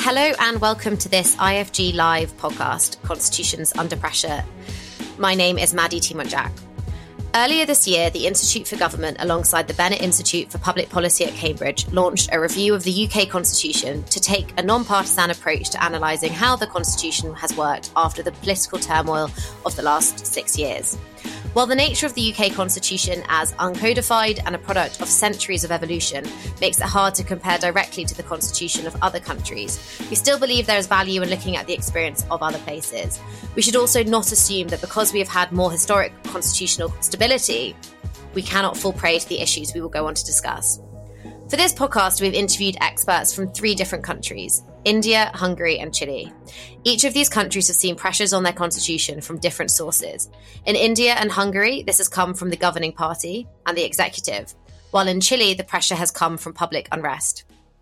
Hello and welcome to this IFG Live podcast, Constitutions Under Pressure. My name is Maddie Timonjak. Earlier this year, the Institute for Government, alongside the Bennett Institute for Public Policy at Cambridge, launched a review of the UK Constitution to take a non-partisan approach to analysing how the Constitution has worked after the political turmoil of the last 6 years. While the nature of the UK Constitution as uncodified and a product of centuries of evolution makes it hard to compare directly to the Constitution of other countries, we still believe there is value in looking at the experience of other places. We should also not assume that because we have had more historic constitutional stability, we cannot fall prey to the issues we will go on to discuss. For this podcast, we've interviewed experts from 3 different countries: India, Hungary, and Chile. Each of these countries have seen pressures on their constitution from different sources. In India and Hungary, this has come from the governing party and the executive, while in Chile, the pressure has come from public unrest.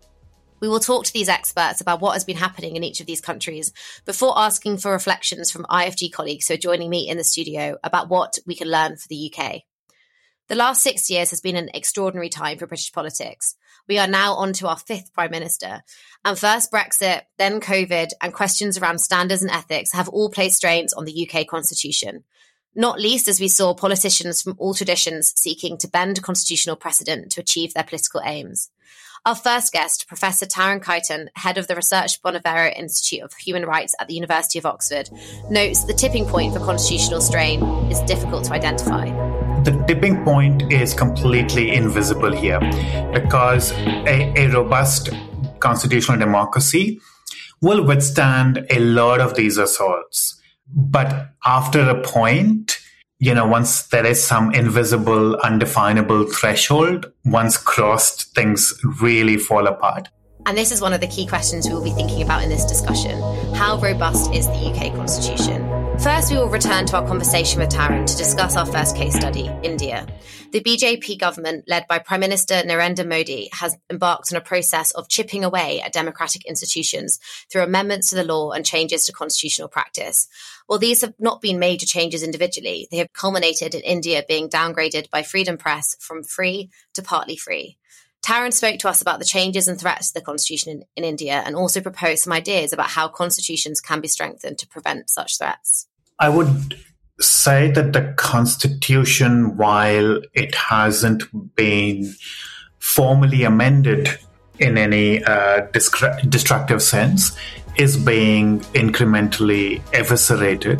We will talk to these experts about what has been happening in each of these countries before asking for reflections from IFG colleagues who are joining me in the studio about what we can learn for the UK. The last 6 years has been an extraordinary time for British politics. We are now on to our 5th Prime Minister. And first Brexit, then COVID, and questions around standards and ethics have all placed strains on the UK Constitution. Not least as we saw politicians from all traditions seeking to bend constitutional precedent to achieve their political aims. Our first guest, Professor Taran Kaitan, head of the Research Bonavero Institute of Human Rights at the University of Oxford, notes the tipping point for constitutional strain is difficult to identify. The tipping point is completely invisible here because a robust constitutional democracy will withstand a lot of these assaults. But after a point, once there is some invisible, undefinable threshold, once crossed, things really fall apart. And this is one of the key questions we will be thinking about in this discussion. How robust is the UK Constitution? First, we will return to our conversation with Taran to discuss our first case study, India. The BJP government, led by Prime Minister Narendra Modi, has embarked on a process of chipping away at democratic institutions through amendments to the law and changes to constitutional practice. While these have not been major changes individually, they have culminated in India being downgraded by Freedom Press from free to partly free. Taran spoke to us about the changes and threats to the constitution in India and also proposed some ideas about how constitutions can be strengthened to prevent such threats. I would say that the constitution, while it hasn't been formally amended in any destructive sense, is being incrementally eviscerated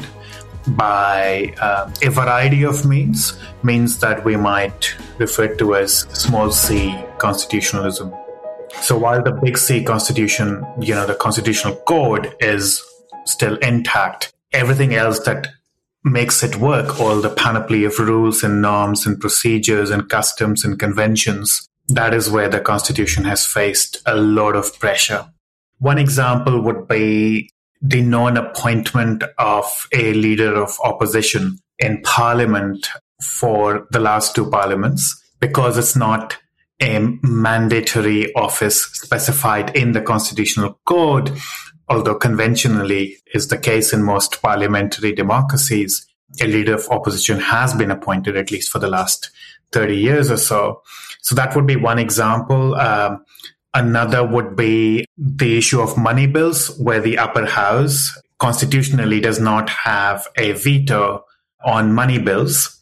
by a variety of means that we might refer to as small c constitutionalism. So while the big C constitution, the constitutional code is still intact, everything else that makes it work, all the panoply of rules and norms and procedures and customs and conventions, that is where the constitution has faced a lot of pressure. One example would be the non-appointment of a leader of opposition in parliament for the last 2 parliaments, because it's not a mandatory office specified in the constitutional code, although conventionally is the case in most parliamentary democracies. A leader of opposition has been appointed at least for the last 30 years or so. So that would be one example. Another would be the issue of money bills, where the upper house constitutionally does not have a veto on money bills,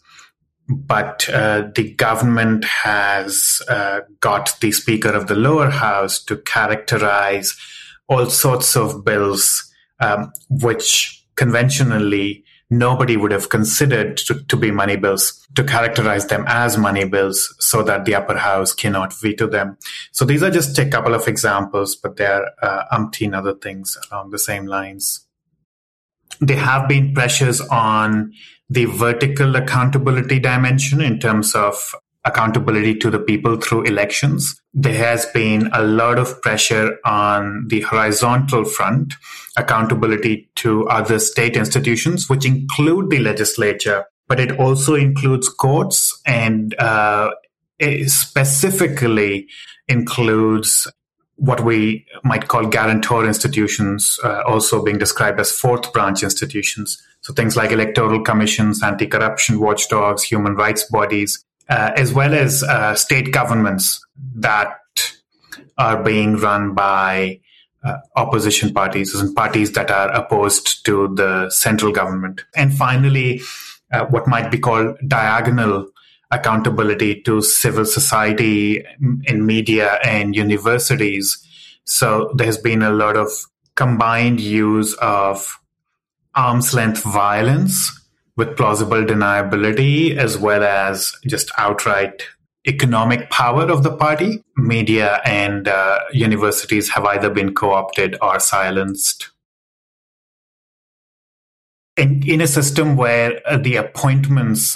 but the government has got the Speaker of the lower house to characterize all sorts of bills, which conventionally nobody would have considered to be money bills, to characterize them as money bills so that the upper house cannot veto them. So these are just a couple of examples, but there are umpteen other things along the same lines. There have been pressures on the vertical accountability dimension in terms of accountability to the people through elections. There has been a lot of pressure on the horizontal front, accountability to other state institutions, which include the legislature, but it also includes courts and it specifically includes what we might call guarantor institutions, also being described as fourth branch institutions. So things like electoral commissions, anti-corruption watchdogs, human rights bodies, as well as state governments that are being run by opposition parties and parties that are opposed to the central government. And finally, what might be called diagonal accountability to civil society in media and universities. So there's been a lot of combined use of arm's length violence with plausible deniability, as well as just outright economic power of the party. Media and universities have either been co-opted or silenced. In a system where the appointments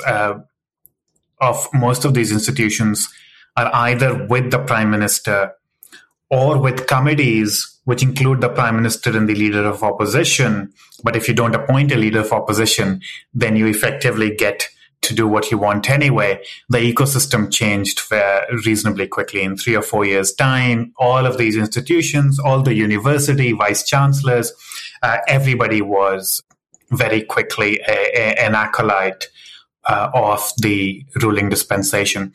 of most of these institutions are either with the prime minister or with committees which include the prime minister and the leader of opposition. But if you don't appoint a leader of opposition, then you effectively get to do what you want anyway. The ecosystem changed reasonably quickly. In 3 or 4 years' time, all of these institutions, all the university vice chancellors, everybody was very quickly an acolyte of the ruling dispensation.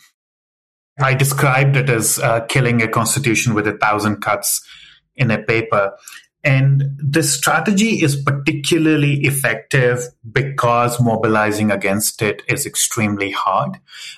I described it as killing a constitution with 1,000 cuts in a paper. And this strategy is particularly effective because mobilizing against it is extremely hard.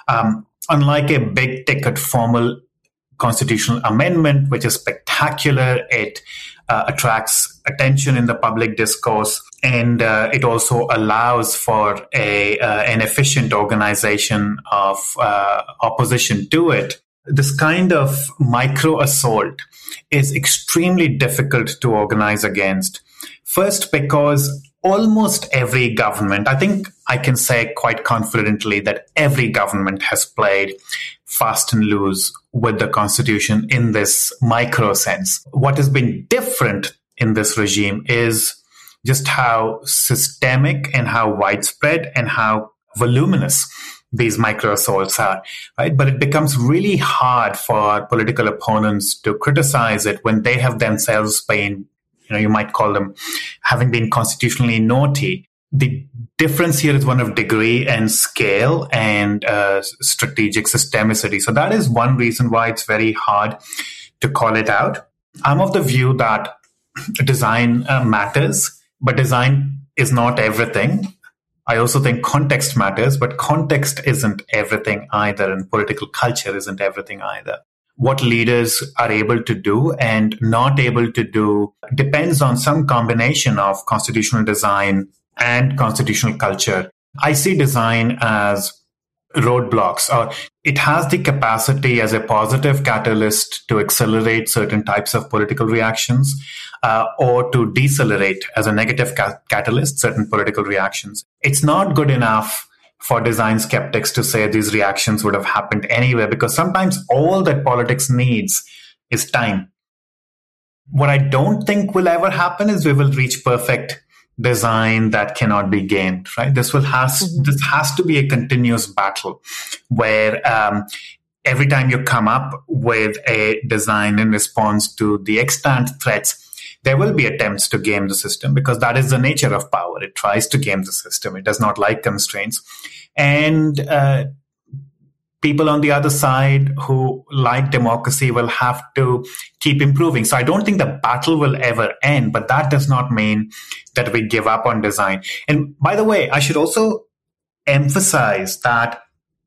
Unlike a big ticket formal constitutional amendment, which is spectacular, it attracts attention in the public discourse, and it also allows for an efficient organization of opposition to it. This kind of micro assault is extremely difficult to organize against. First, because almost every government, I think I can say quite confidently that every government has played fast and loose with the constitution in this micro sense. What has been different in this regime is just how systemic and how widespread and how voluminous these micro assaults are, right? But it becomes really hard for political opponents to criticize it when they have themselves been, you might call them having been constitutionally naughty. The difference here is one of degree and scale and strategic systemicity. So that is one reason why it's very hard to call it out. I'm of the view that design matters, but design is not everything. I also think context matters, but context isn't everything either, and political culture isn't everything either. What leaders are able to do and not able to do depends on some combination of constitutional design and constitutional culture. I see design as roadblocks, or it has the capacity as a positive catalyst to accelerate certain types of political reactions, or to decelerate as a negative catalyst certain political reactions. It's not good enough for design skeptics to say these reactions would have happened anyway, because sometimes all that politics needs is time. What I don't think will ever happen is we will reach perfect design that cannot be gamed, right? This has to be a continuous battle where every time you come up with a design in response to the extant threats, there will be attempts to game the system, because that is the nature of power. It tries to game the system. It does not like constraints. And people on the other side who like democracy will have to keep improving. So I don't think the battle will ever end, but that does not mean that we give up on design. And by the way, I should also emphasize that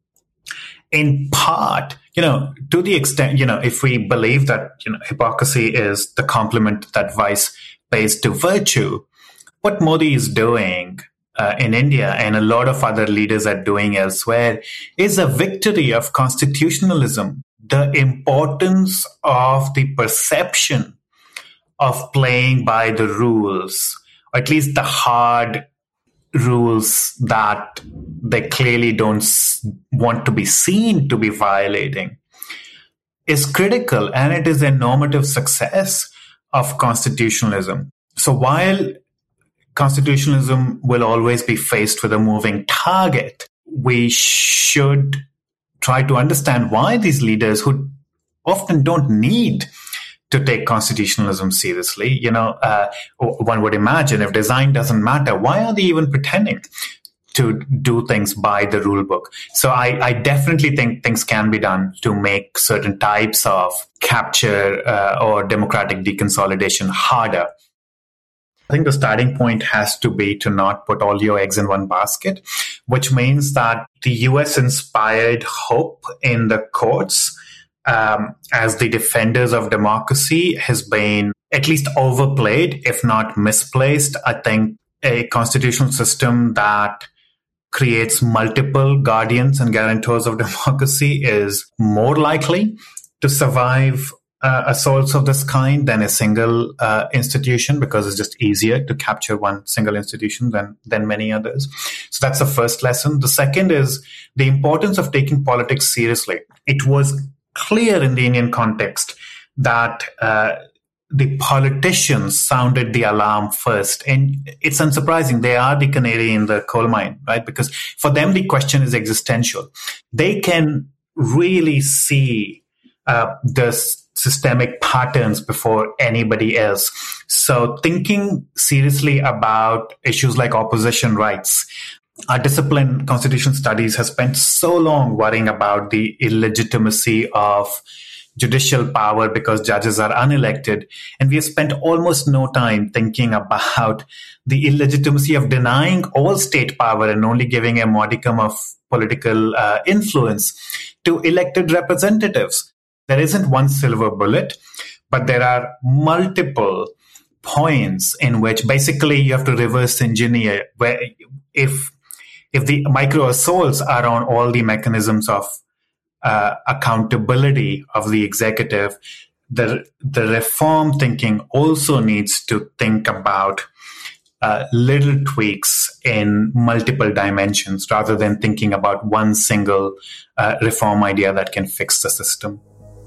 in part, to the extent, if we believe that, hypocrisy is the compliment that vice pays to virtue, what Modi is doing in India and a lot of other leaders are doing elsewhere is a victory of constitutionalism. The importance of the perception of playing by the rules, or at least the hard rules that they clearly don't want to be seen to be violating, is critical, and it is a normative success of constitutionalism. So while constitutionalism will always be faced with a moving target, we should try to understand why these leaders, who often don't need to take constitutionalism seriously, one would imagine if design doesn't matter, why are they even pretending to do things by the rule book. So I definitely think things can be done to make certain types of capture or democratic deconsolidation harder. I think the starting point has to be to not put all your eggs in one basket, which means that the US inspired hope in the courts as the defenders of democracy has been at least overplayed, if not misplaced. I think a constitutional system that creates multiple guardians and guarantors of democracy is more likely to survive assaults of this kind than a single institution, because it's just easier to capture one single institution than many others. So that's the first lesson. The second is the importance of taking politics seriously. It was clear in the Indian context that the politicians sounded the alarm first. And it's unsurprising. They are the canary in the coal mine, right? Because for them, the question is existential. They can really see the systemic patterns before anybody else. So thinking seriously about issues like opposition rights, our discipline, constitutional studies, has spent so long worrying about the illegitimacy of judicial power because judges are unelected. And we have spent almost no time thinking about the illegitimacy of denying all state power and only giving a modicum of political influence to elected representatives. There isn't one silver bullet, but there are multiple points in which basically you have to reverse engineer, where if the micro assaults are on all the mechanisms of accountability of the executive, the reform thinking also needs to think about little tweaks in multiple dimensions rather than thinking about one single reform idea that can fix the system.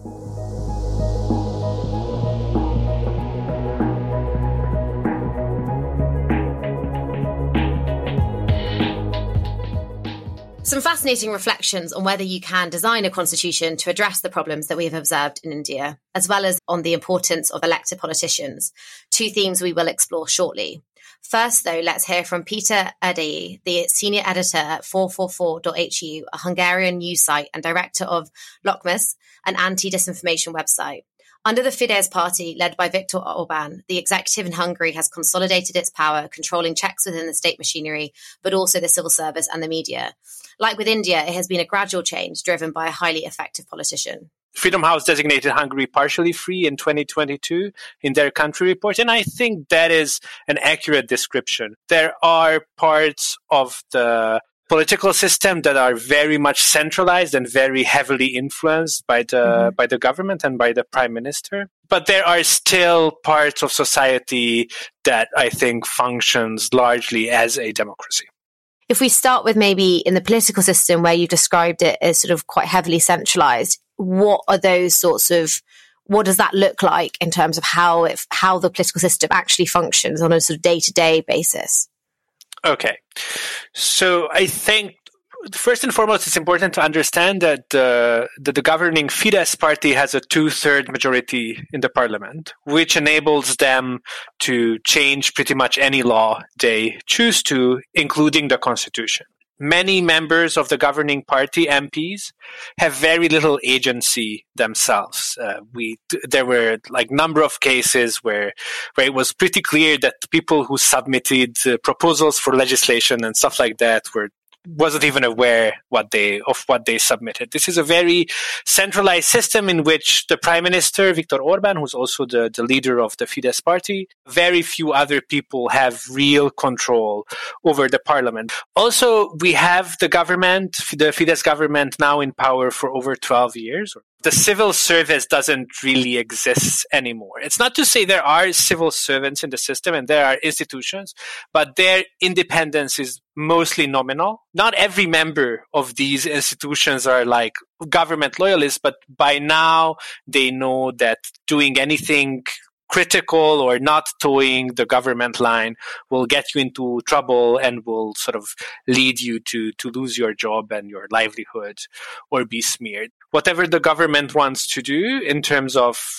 Some fascinating reflections on whether you can design a constitution to address the problems that we have observed in India, as well as on the importance of elected politicians, two themes we will explore shortly. First, though, let's hear from Peter Erdei, the senior editor at 444.hu, a Hungarian news site, and director of Lokmus, an anti-disinformation website. Under the Fidesz party, led by Viktor Orbán, the executive in Hungary has consolidated its power, controlling checks within the state machinery, but also the civil service and the media. Like with India, it has been a gradual change driven by a highly effective politician. Freedom House designated Hungary partially free in 2022 in their country report, and I think that is an accurate description. There are parts of the political system that are very much centralized and very heavily influenced by the government and by the prime minister. But there are still parts of society that I think functions largely as a democracy. If we start with maybe in the political system where you described it as sort of quite heavily centralized, what are those sorts of, what does that look like in terms of how the political system actually functions on a sort of day-to-day basis? Okay. So I think first and foremost, it's important to understand that the governing Fidesz party has a 2/3 majority in the parliament, which enables them to change pretty much any law they choose to, including the constitution. Many members of the governing party, MPs, have very little agency themselves. There were like number of cases where it was pretty clear that people who submitted proposals for legislation and stuff like that wasn't even aware of what they submitted. This is a very centralized system in which the Prime Minister, Viktor Orbán, who's also the leader of the Fidesz party, very few other people have real control over the parliament. Also, we have the government, the Fidesz government, now in power for over 12 years. The civil service doesn't really exist anymore. It's not to say there are civil servants in the system and there are institutions, but their independence is mostly nominal. Not every member of these institutions are like government loyalists, but by now they know that doing anything critical or not towing the government line will get you into trouble and will sort of lead you to lose your job and your livelihood or be smeared. Whatever the government wants to do in terms of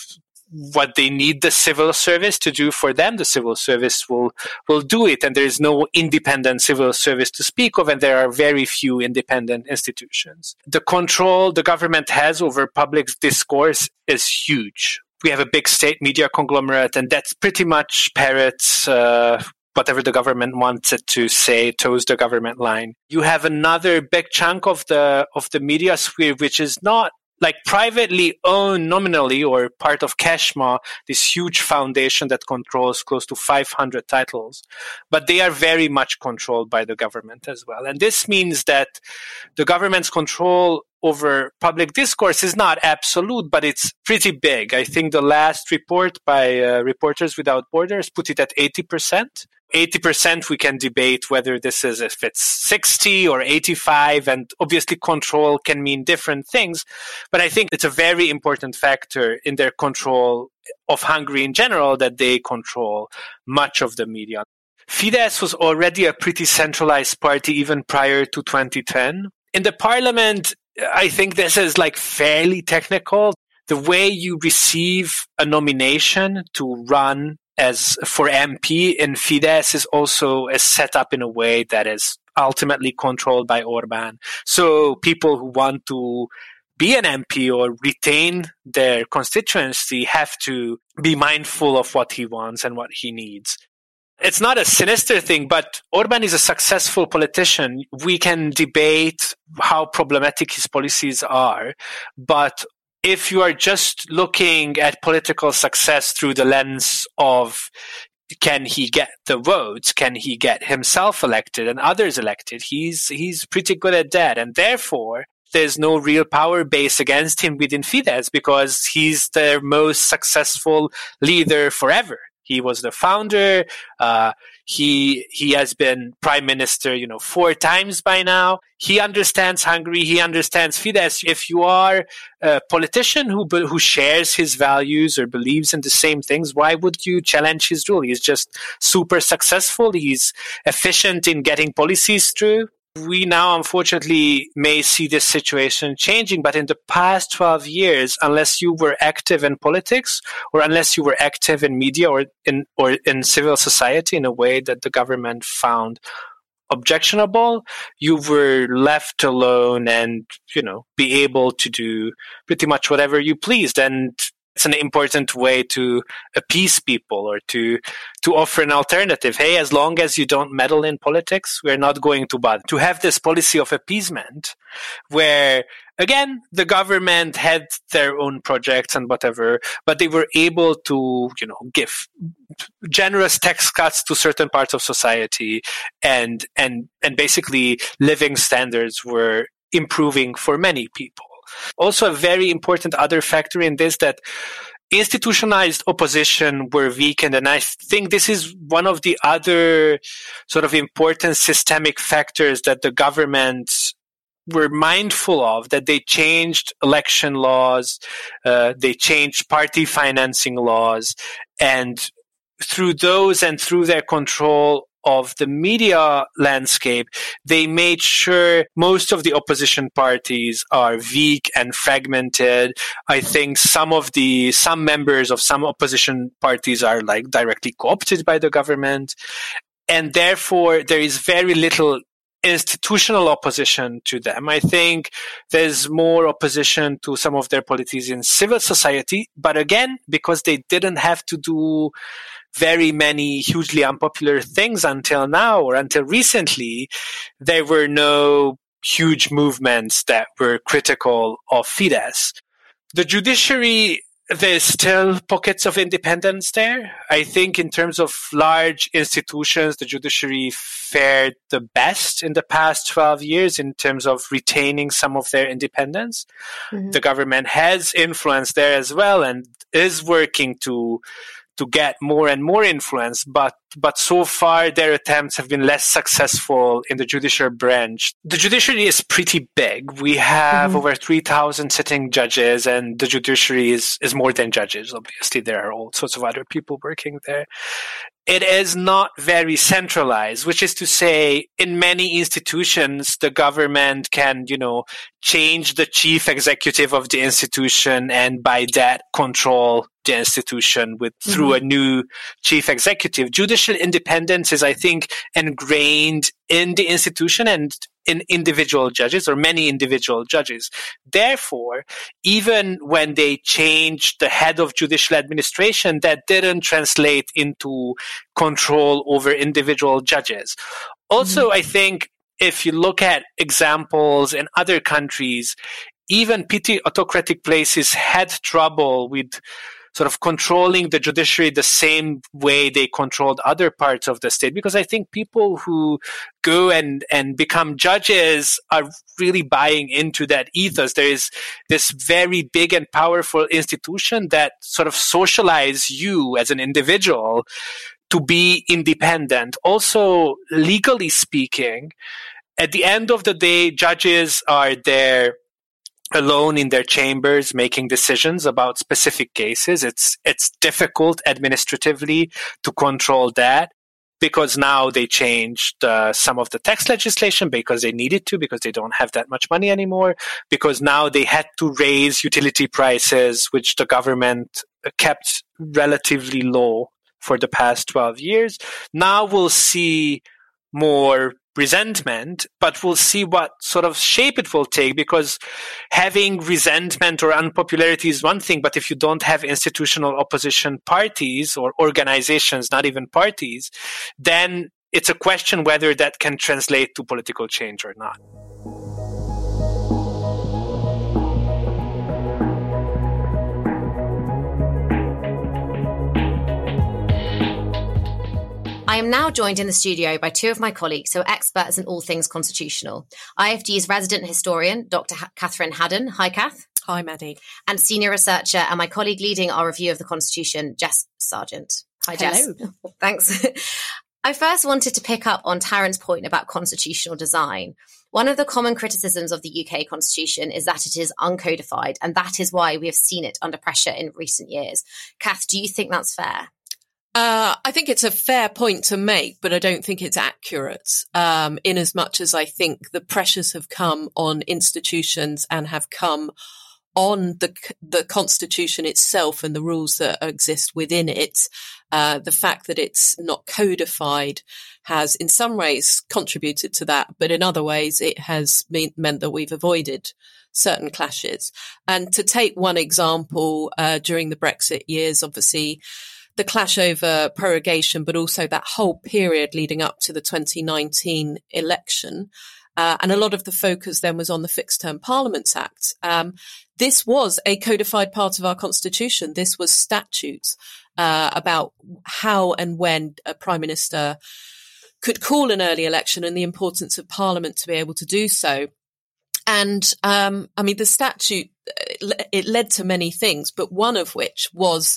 what they need the civil service to do for them, the civil service will do it. And there is no independent civil service to speak of, and there are very few independent institutions. The control the government has over public discourse is huge. We have a big state media conglomerate, and that's pretty much parrots whatever the government wants it to say, toes the government line. You have another big chunk of the media sphere, which is not like privately owned nominally or part of Keshma, this huge foundation that controls close to 500 titles. But they are very much controlled by the government as well. And this means that the government's control over public discourse is not absolute, but it's pretty big. I think the last report by Reporters Without Borders put it at 80%. 80% we can debate whether this is if it's 60 or 85, and obviously control can mean different things, but I think it's a very important factor in their control of Hungary in general that they control much of the media. Fidesz was already a pretty centralized party even prior to 2010. In the parliament, I think this is like fairly technical. The way you receive a nomination to run as for MP in Fidesz is also set up in a way that is ultimately controlled by Orbán. So people who want to be an MP or retain their constituency have to be mindful of what he wants and what he needs. It's not a sinister thing, but Orbán is a successful politician. We can debate how problematic his policies are, but if you are just looking at political success through the lens of can he get the votes, can he get himself elected and others elected, he's pretty good at that. And therefore, there's no real power base against him within Fidesz because he's their most successful leader forever. He was the founder. He has been prime minister, 4 times by now. He understands Hungary. He understands Fidesz. If you are a politician who shares his values or believes in the same things, why would you challenge his rule? He's just super successful. He's efficient in getting policies through. We now, unfortunately, may see this situation changing, but in the past 12 years, unless you were active in politics or unless you were active in media or in civil society in a way that the government found objectionable, you were left alone and, be able to do pretty much whatever you pleased. And it's an important way to appease people or to offer an alternative. Hey, as long as you don't meddle in politics, we're not going to bother. To have this policy of appeasement where, again, the government had their own projects and whatever, but they were able to, give generous tax cuts to certain parts of society and basically living standards were improving for many people. Also, a very important other factor in this that institutionalized opposition were weakened, and I think this is one of the other sort of important systemic factors that the governments were mindful of, that they changed election laws, they changed party financing laws, and through those and through their control of the media landscape, they made sure most of the opposition parties are weak and fragmented. I think some members of some opposition parties are directly co-opted by the government. And therefore, there is very little institutional opposition to them. I think there's more opposition to some of their policies in civil society. But again, because they didn't have to do very many hugely unpopular things until now or until recently, there were no huge movements that were critical of Fidesz. The judiciary, there's still pockets of independence there. I think in terms of large institutions, the judiciary fared the best in the past 12 years in terms of retaining some of their independence. Mm-hmm. The government has influence there as well and is working to get more and more influence, but so far their attempts have been less successful in the judicial branch. The judiciary is pretty big. We have over 3,000 sitting judges, and the judiciary is more than judges. Obviously, there are all sorts of other people working there. it is not very centralized, which is to say, in many institutions, the government can, change the chief executive of the institution and by that control the institution through a new chief executive. Judicial independence is, I think, ingrained in the institution and in individual judges or many individual judges. Therefore, even when they changed the head of judicial administration, that didn't translate into control over individual judges. Also, I think if you look at examples in other countries, even petty autocratic places had trouble with sort of controlling the judiciary the same way they controlled other parts of the state, because I think people who go and become judges are really buying into that ethos. There is this very big and powerful institution that sort of socialize you as an individual to be independent. Also, legally speaking, at the end of the day, judges are there alone in their chambers making decisions about specific cases. It's difficult administratively to control that because now they changed some of the tax legislation because they needed to, because they don't have that much money anymore, because now they had to raise utility prices, which the government kept relatively low for the past 12 years. Now we'll see more resentment, but we'll see what sort of shape it will take, because having resentment or unpopularity is one thing, but if you don't have institutional opposition parties or organizations, not even parties, then it's a question whether that can translate to political change or not. I am now joined in the studio by two of my colleagues who are experts in all things constitutional. IFG's resident historian, Dr. Catherine Haddon. Hi, Kath. Hi, Maddie. And senior researcher and my colleague leading our review of the Constitution, Jess Sargent. Hi, Jess. Hello. Thanks. I first wanted to pick up on Taryn's point about constitutional design. One of the common criticisms of the UK Constitution is that it is uncodified, and that is why we have seen it under pressure in recent years. Kath, do you think that's fair? I think it's a fair point to make, but I don't think it's accurate, in as much as I think the pressures have come on institutions and have come on the Constitution itself and the rules that exist within it. The fact that it's not codified has in some ways contributed to that, but in other ways it has meant that we've avoided certain clashes. And to take one example, during the Brexit years, obviously, the clash over prorogation, but also that whole period leading up to the 2019 election. And a lot of the focus then was on the Fixed Term Parliaments Act. This was a codified part of our constitution. This was statutes about how and when a prime minister could call an early election and the importance of Parliament to be able to do so. And the statute, it led to many things, but one of which was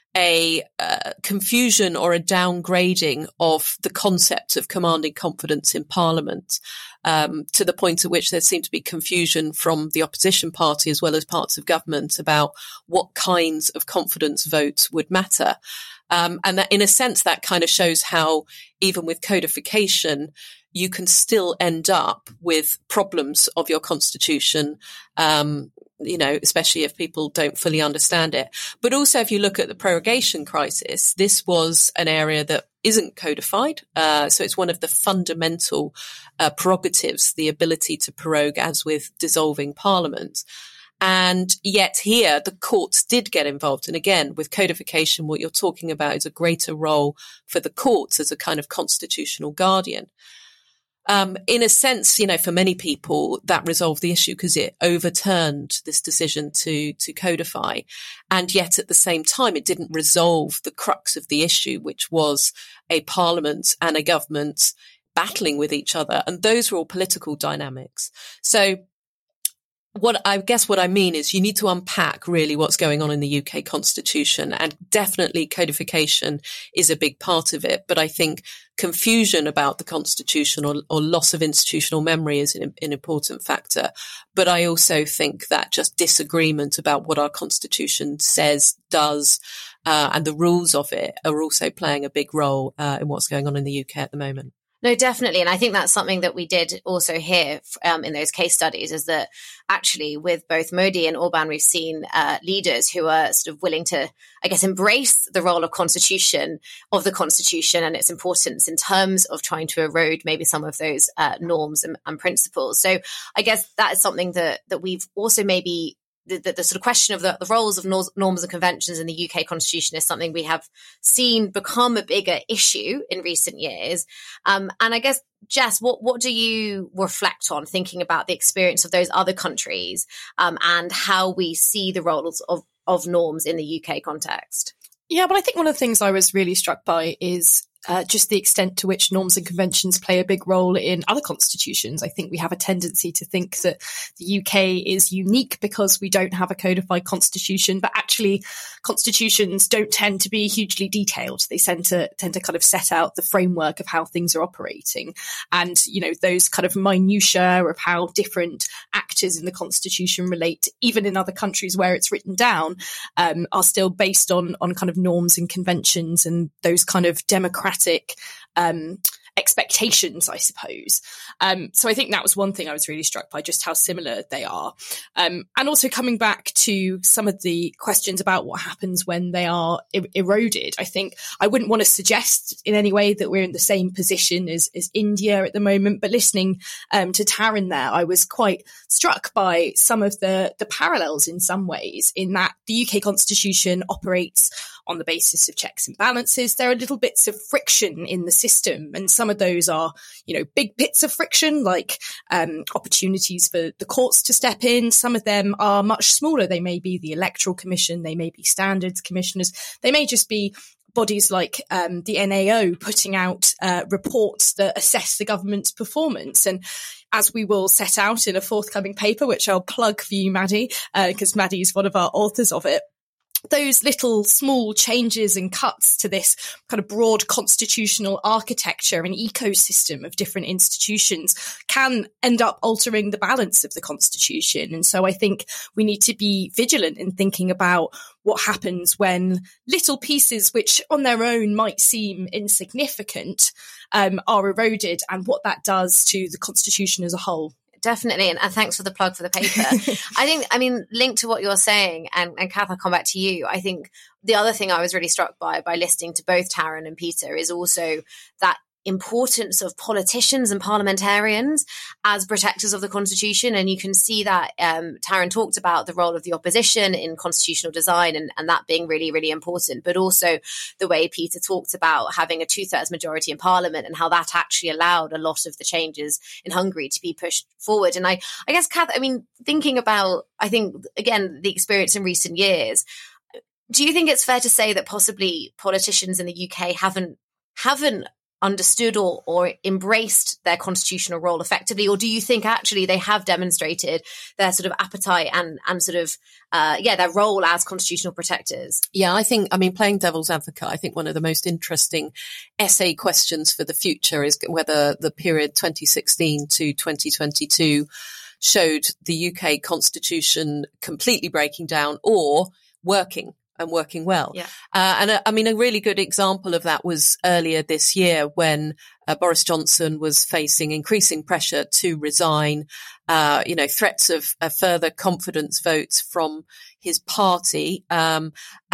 a confusion or a downgrading of the concept of commanding confidence in Parliament, to the point at which there seemed to be confusion from the opposition party as well as parts of government about what kinds of confidence votes would matter. And that, in a sense, that kind of shows how even with codification, you can still end up with problems of your constitution, especially if people don't fully understand it. But also, if you look at the prorogation crisis, this was an area that isn't codified. So it's one of the fundamental prerogatives, the ability to prorogue, as with dissolving Parliament. And yet here, the courts did get involved. And again, with codification, what you're talking about is a greater role for the courts as a kind of constitutional guardian. In a sense, for many people, that resolved the issue because it overturned this decision to codify. And yet at the same time, it didn't resolve the crux of the issue, which was a parliament and a government battling with each other. And those were all political dynamics. So what I mean is you need to unpack really what's going on in the UK Constitution, and definitely codification is a big part of it. But I think confusion about the Constitution or loss of institutional memory is an important factor. But I also think that just disagreement about what our Constitution says, does, and the rules of it are also playing a big role in what's going on in the UK at the moment. No, definitely. And I think that's something that we did also hear in those case studies, is that actually with both Modi and Orban, we've seen leaders who are sort of willing to, I guess, embrace the role of the constitution and its importance in terms of trying to erode maybe some of those norms and principles. So I guess that is something that we've also maybe the sort of question of the roles of norms and conventions in the UK constitution is something we have seen become a bigger issue in recent years. And I guess, Jess, what do you reflect on thinking about the experience of those other countries and how we see the roles of norms in the UK context? Yeah, but I think one of the things I was really struck by is just the extent to which norms and conventions play a big role in other constitutions. I think we have a tendency to think that the UK is unique because we don't have a codified constitution, but actually constitutions don't tend to be hugely detailed. They tend to kind of set out the framework of how things are operating. And, you know, those kind of minutiae of how different actors in the constitution relate, even in other countries where it's written down, are still based on kind of norms and conventions and those kind of democratic expectations, I suppose. So I think that was one thing I was really struck by, just how similar they are. And also coming back to some of the questions about what happens when they are eroded, I think I wouldn't want to suggest in any way that we're in the same position as India at the moment, but listening to Taryn there, I was quite struck by some of the parallels in some ways, in that the UK constitution operates on the basis of checks and balances. There are little bits of friction in the system, and some of those are, you know, big bits of friction, like opportunities for the courts to step in. Some of them are much smaller. They may be the Electoral Commission, they may be standards commissioners, they may just be bodies like the NAO putting out reports that assess the government's performance. And as we will set out in a forthcoming paper, which I'll plug for you, Maddie, because Maddie is one of our authors of it, those little small changes and cuts to this kind of broad constitutional architecture and ecosystem of different institutions can end up altering the balance of the constitution. And so I think we need to be vigilant in thinking about what happens when little pieces, which on their own might seem insignificant, are eroded, and what that does to the constitution as a whole. Definitely. And thanks for the plug for the paper. I mean, linked to what you're saying, and Kath, I'll come back to you. I think the other thing I was really struck by listening to both Taryn and Peter is also that importance of politicians and parliamentarians as protectors of the constitution. And you can see that Taryn talked about the role of the opposition in constitutional design and that being really, really important, but also the way Peter talked about having a 2/3 majority in parliament and how that actually allowed a lot of the changes in Hungary to be pushed forward. And I guess, Kath, I mean, thinking about, I think, again, the experience in recent years, do you think it's fair to say that possibly politicians in the UK haven't understood or embraced their constitutional role effectively? Or do you think actually they have demonstrated their sort of appetite and sort of, their role as constitutional protectors? Yeah, I think, playing devil's advocate, I think one of the most interesting essay questions for the future is whether the period 2016 to 2022 showed the UK constitution completely breaking down or working well. Yeah. A really good example of that was earlier this year when Boris Johnson was facing increasing pressure to resign, threats of further confidence votes from his party. And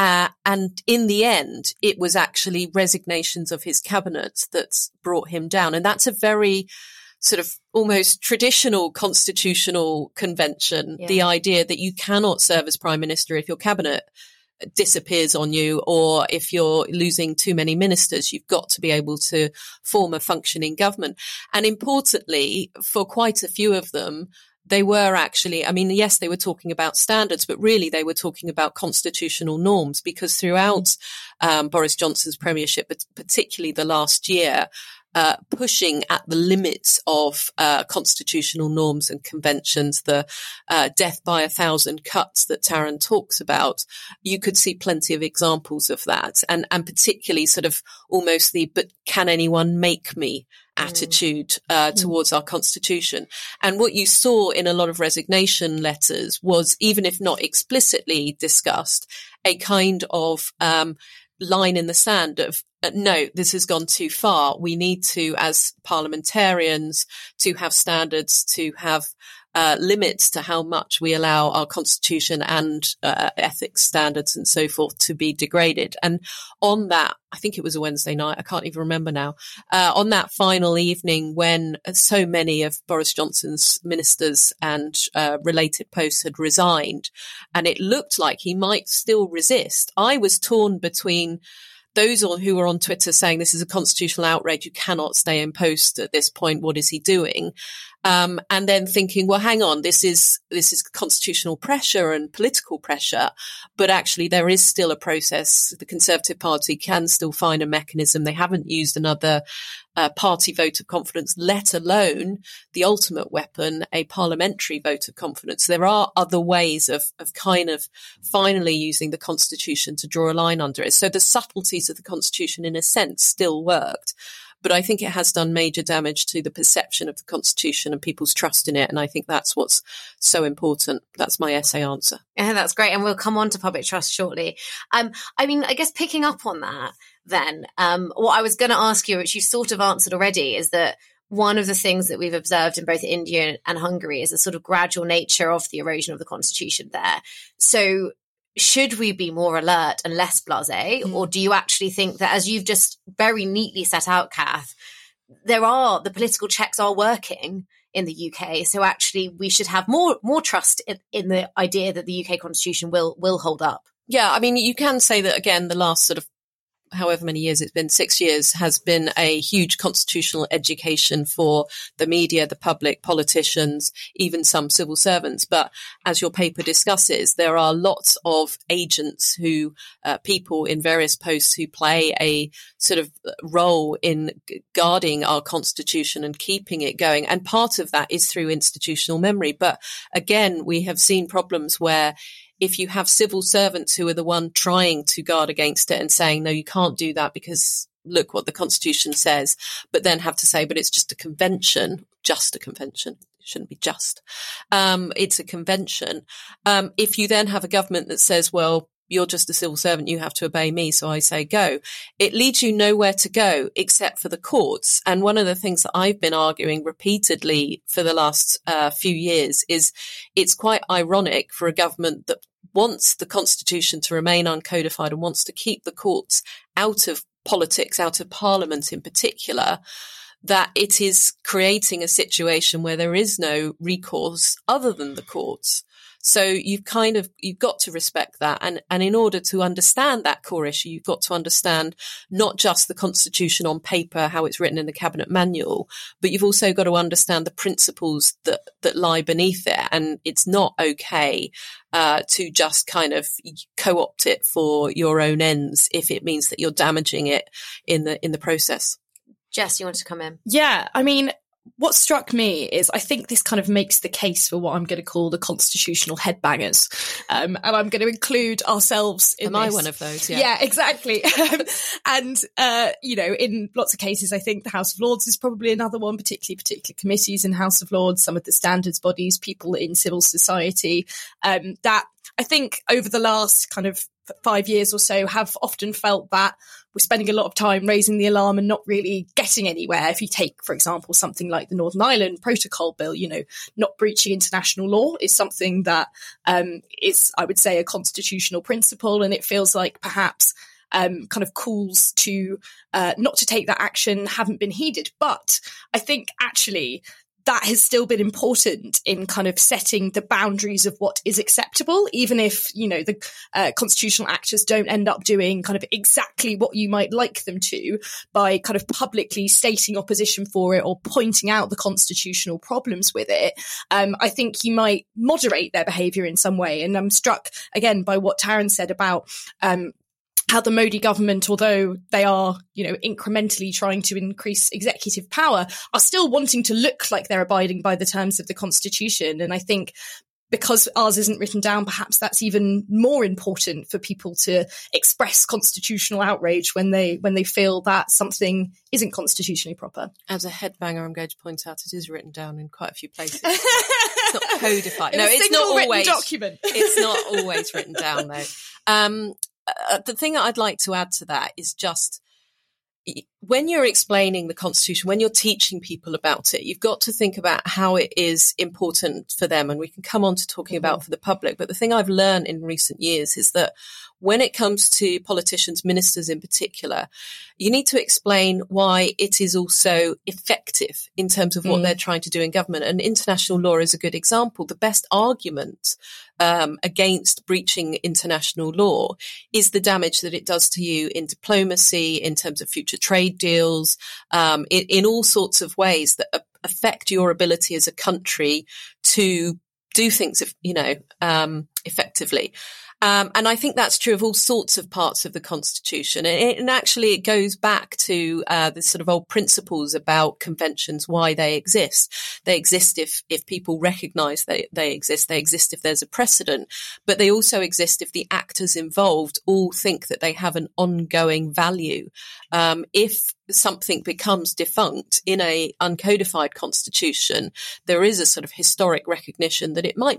in the end, it was actually resignations of his cabinet that brought him down. And that's a very sort of almost traditional constitutional convention, the idea that you cannot serve as prime minister if your cabinet disappears on you, or if you're losing too many ministers. You've got to be able to form a functioning government. And importantly, for quite a few of them, they were actually, yes, they were talking about standards, but really they were talking about constitutional norms, because throughout Boris Johnson's premiership, but particularly the last year, pushing at the limits of constitutional norms and conventions, the death by 1,000 cuts that Taryn talks about, you could see plenty of examples of that. And particularly sort of almost the, but can anyone make me attitude towards our constitution. And what you saw in a lot of resignation letters was, even if not explicitly discussed, a kind of line in the sand of, no, this has gone too far. We need to, as parliamentarians, to have standards, to have limits to how much we allow our constitution and ethics standards and so forth to be degraded. And on that, I think it was a Wednesday night, I can't even remember now, on that final evening when so many of Boris Johnson's ministers and related posts had resigned, and it looked like he might still resist, I was torn between those who were on Twitter saying this is a constitutional outrage, you cannot stay in post at this point, what is he doing? And then thinking, well, hang on, this is constitutional pressure and political pressure, but actually there is still a process. The Conservative Party can still find a mechanism. They haven't used another party vote of confidence, let alone the ultimate weapon, a parliamentary vote of confidence. There are other ways of kind of finally using the Constitution to draw a line under it. So the subtleties of the Constitution, in a sense, still worked. But I think it has done major damage to the perception of the Constitution and people's trust in it. And I think that's what's so important. That's my essay answer. Yeah, that's great. And we'll come on to public trust shortly. I mean, I guess picking up on that then, what I was going to ask you, which you sort of answered already, is that one of the things that we've observed in both India and Hungary is a sort of gradual nature of the erosion of the Constitution there. So should we be more alert and less blasé, or do you actually think that, as you've just very neatly set out, Kath, the political checks are working in the UK, so actually we should have more trust in the idea that the UK Constitution will hold up? Yeah, I mean, you can say that, again, the last sort of however many years it's been, 6 years, has been a huge constitutional education for the media, the public, politicians, even some civil servants. But as your paper discusses, there are lots of agents people in various posts who play a sort of role in guarding our constitution and keeping it going. And part of that is through institutional memory. But again, we have seen problems where if you have civil servants who are the one trying to guard against it and saying, no, you can't do that because look what the Constitution says, but then have to say, but it's just a convention, it shouldn't be just. It's a convention. If you then have a government that says, well, you're just a civil servant, you have to obey me, so I say go, it leads you nowhere to go except for the courts. And one of the things that I've been arguing repeatedly for the last few years is it's quite ironic for a government that wants the Constitution to remain uncodified and wants to keep the courts out of politics, out of Parliament in particular, that it is creating a situation where there is no recourse other than the courts. So you've got to respect that. And in order to understand that core issue, you've got to understand not just the Constitution on paper, how it's written in the Cabinet Manual, but you've also got to understand the principles that lie beneath it. And it's not okay to just kind of co-opt it for your own ends if it means that you're damaging it in the process. Jess, you want to come in? Yeah, I mean, what struck me is I think this kind of makes the case for what I'm going to call the constitutional headbangers. And I'm going to include ourselves in Am this. I one of those? Yeah, exactly. And, in lots of cases, I think the House of Lords is probably another one, particular committees in House of Lords, some of the standards bodies, people in civil society, that I think over the last kind of 5 years or so have often felt that we're spending a lot of time raising the alarm and not really getting anywhere. If you take, for example, something like the Northern Ireland Protocol Bill, not breaching international law is something that is, I would say, a constitutional principle. And it feels like perhaps kind of calls to not to take that action haven't been heeded. But I think actually that has still been important in kind of setting the boundaries of what is acceptable, even if, the constitutional actors don't end up doing kind of exactly what you might like them to by kind of publicly stating opposition for it or pointing out the constitutional problems with it. I think you might moderate their behaviour in some way. And I'm struck again by what Taryn said about how the Modi government, although they are, incrementally trying to increase executive power, are still wanting to look like they're abiding by the terms of the constitution. And I think because ours isn't written down, perhaps that's even more important for people to express constitutional outrage when they feel that something isn't constitutionally proper. As a headbanger, I'm going to point out it is written down in quite a few places. It's not codified. No, it's not always. Document. It's not always written down, though. The thing I'd like to add to that is just when you're explaining the Constitution, when you're teaching people about it, you've got to think about how it is important for them. And we can come on to talking about for the public. But the thing I've learned in recent years is that when it comes to politicians, ministers in particular, you need to explain why it is also effective in terms of what they're trying to do in government. And international law is a good example. The best argument against breaching international law is the damage that it does to you in diplomacy, in terms of future trade deals, in all sorts of ways that affect your ability as a country to do things, effectively. And I think that's true of all sorts of parts of the Constitution. And actually it goes back to the sort of old principles about conventions, why they exist. They exist if people recognise they exist. They exist if there's a precedent. But they also exist if the actors involved all think that they have an ongoing value. If something becomes defunct in a uncodified constitution, there is a sort of historic recognition that it might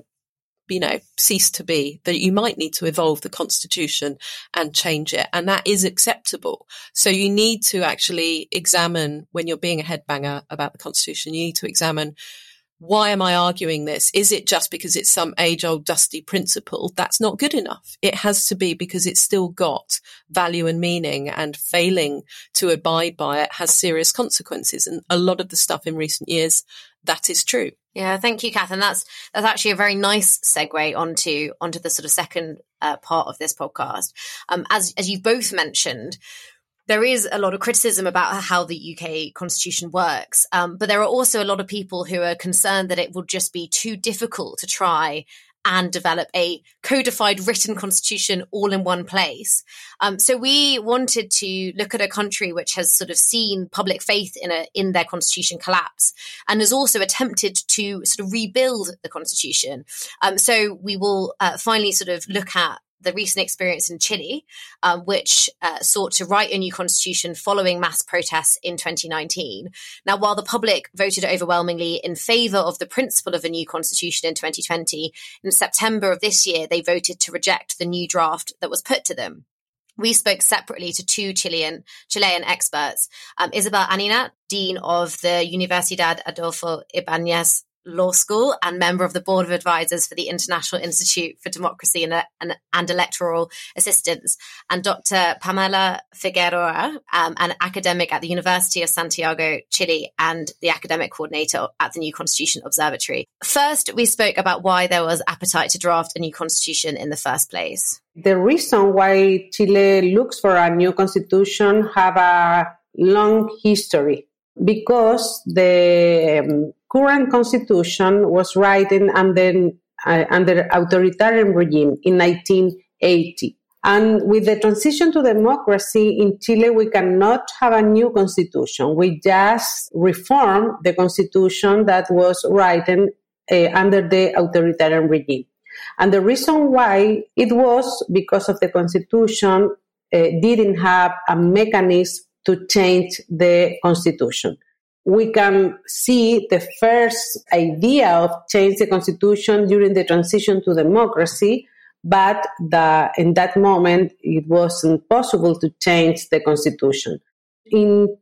cease to be, that you might need to evolve the constitution and change it. And that is acceptable. So you need to actually examine, when you're being a headbanger about the constitution, you need to examine, why am I arguing this? Is it just because it's some age-old dusty principle? That's not good enough. It has to be because it's still got value and meaning, and failing to abide by it has serious consequences. And a lot of the stuff in recent years, that is true. Yeah, thank you, Kath. And that's actually a very nice segue onto the sort of second part of this podcast. As you've both mentioned, there is a lot of criticism about how the UK constitution works, but there are also a lot of people who are concerned that it will just be too difficult to try and develop a codified written constitution all in one place. So we wanted to look at a country which has sort of seen public faith in their constitution collapse, and has also attempted to sort of rebuild the constitution. So we will finally sort of look at the recent experience in Chile, which sought to write a new constitution following mass protests in 2019. Now, while the public voted overwhelmingly in favour of the principle of a new constitution in 2020, in September of this year, they voted to reject the new draft that was put to them. We spoke separately to two Chilean experts, Isabel Aninat, Dean of the Universidad Adolfo Ibáñez Law School and member of the Board of Advisors for the International Institute for Democracy and Electoral Assistance, and Dr. Pamela Figueroa, an academic at the University of Santiago, Chile, and the academic coordinator at the New Constitution Observatory. First, we spoke about why there was appetite to draft a new constitution in the first place. The reason why Chile looks for a new constitution have a long history, because the current constitution was written under authoritarian regime in 1980. And with the transition to democracy in Chile, we cannot have a new constitution. We just reform the constitution that was written under the authoritarian regime. And the reason why it was because of the constitution didn't have a mechanism to change the constitution. We can see the first idea of change the constitution during the transition to democracy, but in that moment, it wasn't possible to change the constitution. In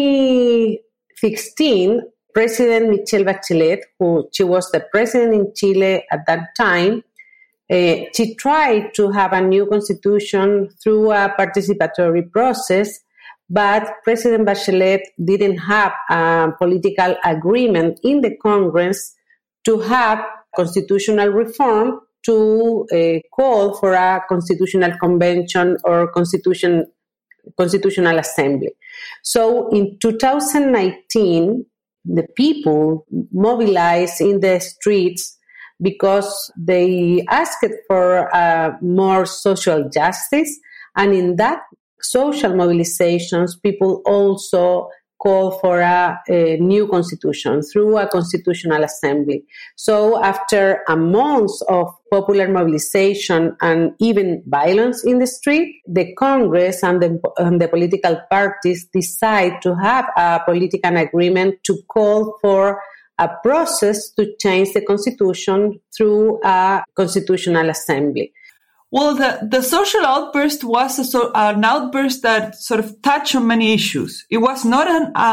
2016, President Michelle Bachelet, she was the president in Chile at that time, she tried to have a new constitution through a participatory process, but President Bachelet didn't have a political agreement in the Congress to have constitutional reform to call for a constitutional convention or constitutional assembly. So in 2019, the people mobilized in the streets because they asked for more social justice And in that social mobilizations, people also call for a new constitution through a constitutional assembly. So after a month of popular mobilization and even violence in the street, the Congress and the political parties decide to have a political agreement to call for a process to change the constitution through a constitutional assembly. Well, the social outburst was an outburst that sort of touched on many issues. It was not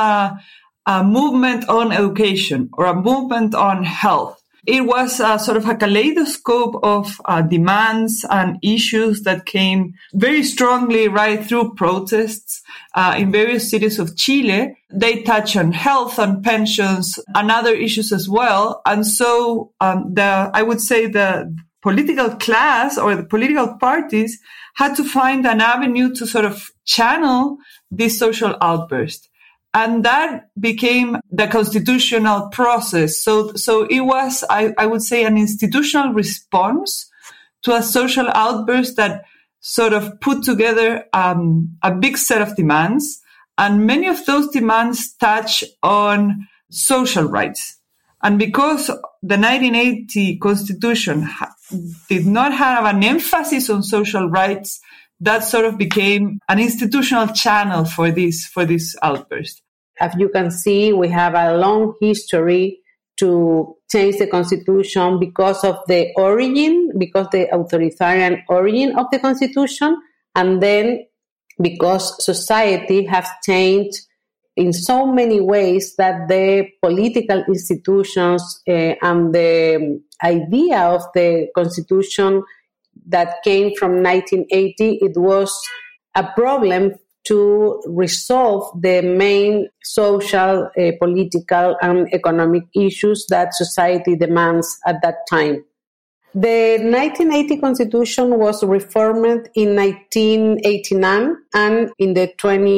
a movement on education or a movement on health. It was sort of a kaleidoscope of demands and issues that came very strongly right through protests in various cities of Chile. They touch on health, on pensions, and other issues as well. And so I would say the political class or the political parties had to find an avenue to sort of channel this social outburst. And that became the constitutional process. So it was, I would say, an institutional response to a social outburst that sort of put together a big set of demands. And many of those demands touch on social rights. And because the 1980 Constitution did not have an emphasis on social rights, that sort of became an institutional channel for this outburst. As you can see, we have a long history to change the Constitution because of the authoritarian origin of the Constitution, and then because society has changed in so many ways that the political institutions and the idea of the Constitution that came from 1980, it was a problem to resolve the main social, political, and economic issues that society demands at that time. The 1980 Constitution was reformed in 1989 and in the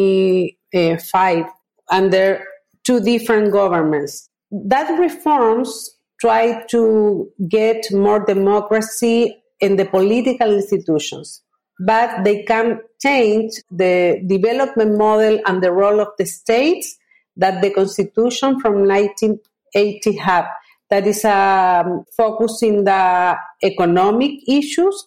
25 under two different governments. That reforms try to get more democracy in the political institutions, but they can change the development model and the role of the states that the Constitution from 1980 had. That is focusing the economic issues.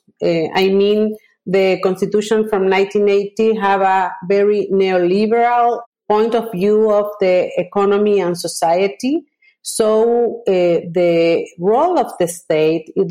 The Constitution from 1980 have a very neoliberal point of view of the economy and society. So the role of the state, it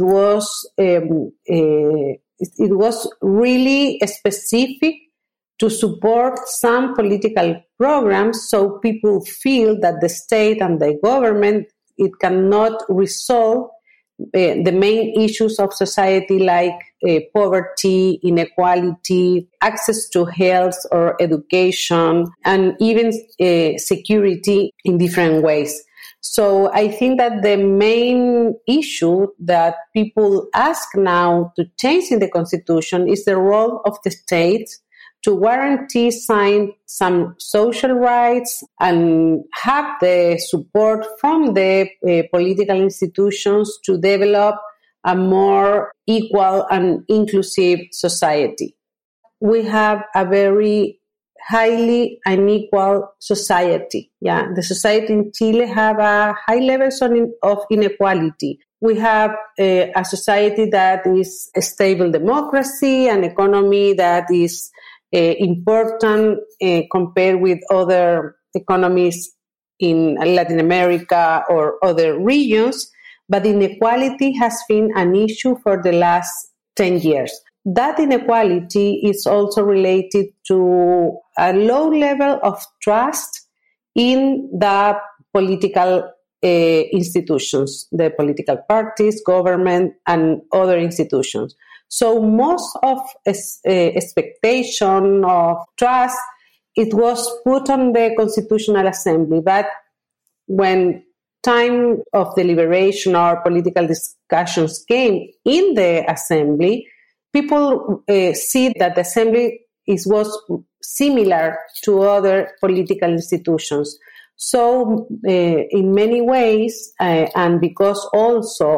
was really specific to support some political programs, so people feel that the state and the government, it cannot resolve the main issues of society like poverty, inequality, access to health or education, and even security in different ways. So I think that the main issue that people ask now to change in the Constitution is the role of the state to guarantee some social rights and have the support from the political institutions to develop a more equal and inclusive society. We have a very highly unequal society. The society in Chile have a high levels of inequality. We have a society that is a stable democracy, an economy that is important compared with other economies in Latin America or other regions, but inequality has been an issue for the last 10 years. That inequality is also related to a low level of trust in the political institutions, the political parties, government, and other institutions. So most of expectation of trust, it was put on the Constitutional Assembly, but when time of deliberation or political discussions came in the Assembly, people see that the Assembly was similar to other political institutions. So in many ways, and because also